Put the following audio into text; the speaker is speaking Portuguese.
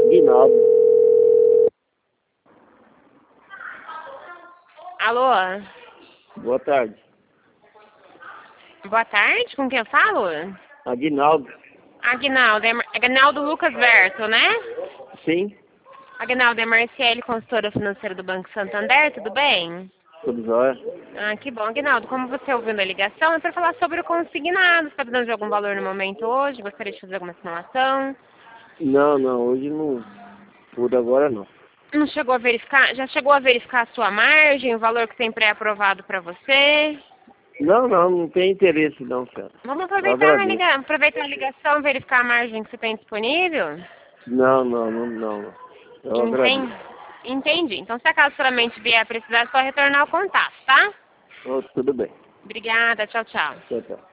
Aguinaldo. Alô? Boa tarde. Boa tarde, com quem eu falo? Aguinaldo. Aguinaldo, Aguinaldo Lucas Verto, né? Sim, Aguinaldo, é Marciele, consultora financeira do Banco Santander, tudo bem? tudo jóia. Ah, que bom. Aguinaldo, como você ouviu na ligação, é para falar sobre o consignado. Você está precisando de algum valor no momento hoje? Gostaria de fazer alguma simulação? Não, hoje não. Por agora não. Não chegou a verificar? Já chegou a verificar a sua margem, o valor que tem pré-aprovado para você? Não tem interesse não, cara. Vamos Eu aproveitar agradeço. aproveitar a ligação, verificar a margem que você tem disponível? Não. Eu Entendi. agradeço. Entendi. Então, se acaso futuramente vier a precisar, é só retornar o contato, tá? Tudo bem. Obrigada. Tchau, tchau. Tchau.